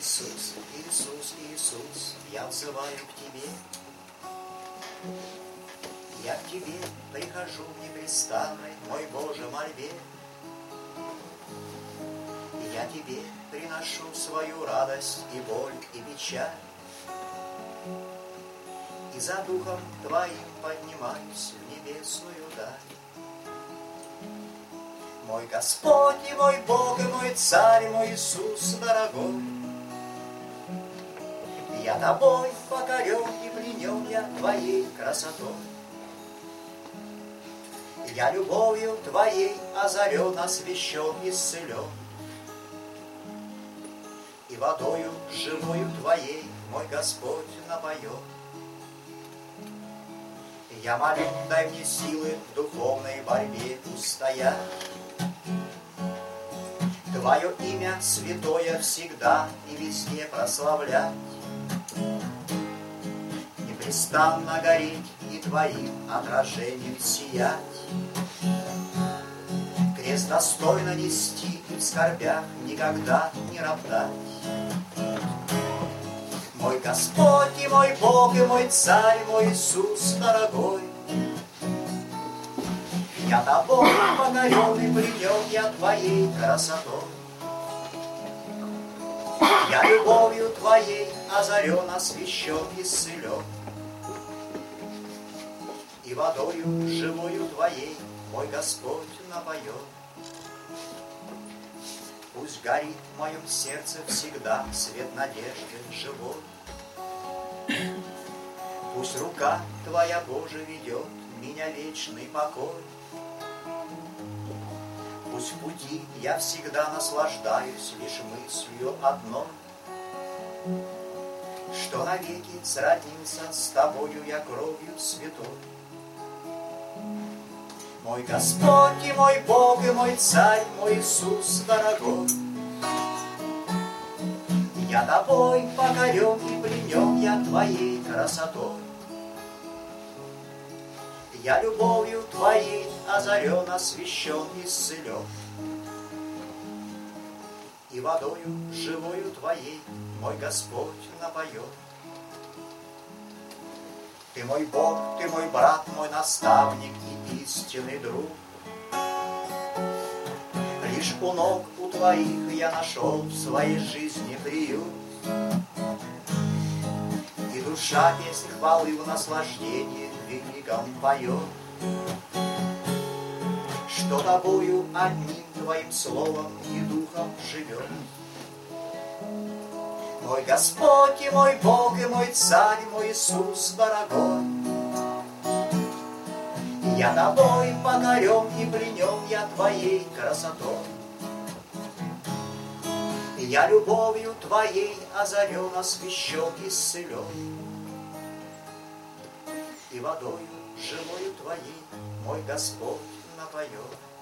Иисус, Иисус, Иисус, я взываю к Тебе. Я к Тебе прихожу в непрестанной, мой Боже, мольбе. И я Тебе приношу свою радость и боль, и печаль. И за Духом Твоим поднимаюсь в небесную даль. Мой Господь и мой Бог, и мой Царь, мой Иисус дорогой, я Тобой покорен и пленен я Твоей красотой. Я любовью Твоей озарен, освящен, исцелен. И водою живою Твоей мой Господь напоен. Я молю, дай мне силы в духовной борьбе устоять. Твое имя святое всегда и везде прославлять. Непрестанно гореть и Твоим отражением сиять. Крест достойно нести и в скорбях никогда не роптать. Мой Господь и мой Бог, и мой Царь, мой Иисус дорогой, я Тобой покорен и пленен я Твоей красотой. Я любовью Твоей озарен, освящен, исцелен. И водою живою Твоей мой Господь напоен. Пусть горит в моем сердце всегда свет надежды живой. Пусть рука Твоя, Боже, ведет меня вечный покой. Пусть в пути я всегда наслаждаюсь лишь мыслью одной, что навеки сроднился с Тобою я кровью святой. Мой Господь и мой Бог, и мой Царь, мой Иисус дорогой, я Тобой покорен и пленен я Твоей красотой. Я любовью Твоей озарен, освящен, исцелен. И водою живою Твоей мой Господь напоен. Ты мой Бог, Ты мой брат, мой наставник и истинный друг. Лишь у ног у Твоих я нашел в своей жизни приют. И душа песнь хвалы в наслаждении великом поет, что Тобою одним Твоим словом и духом живет. Мой Господь и мой Бог, и мой Царь, мой Иисус дорогой, я Тобой покорен и пленен я Твоей красотой. Я любовью Твоей озарен, освящен, исцелен. И водою живою Твоей мой Господь напоет.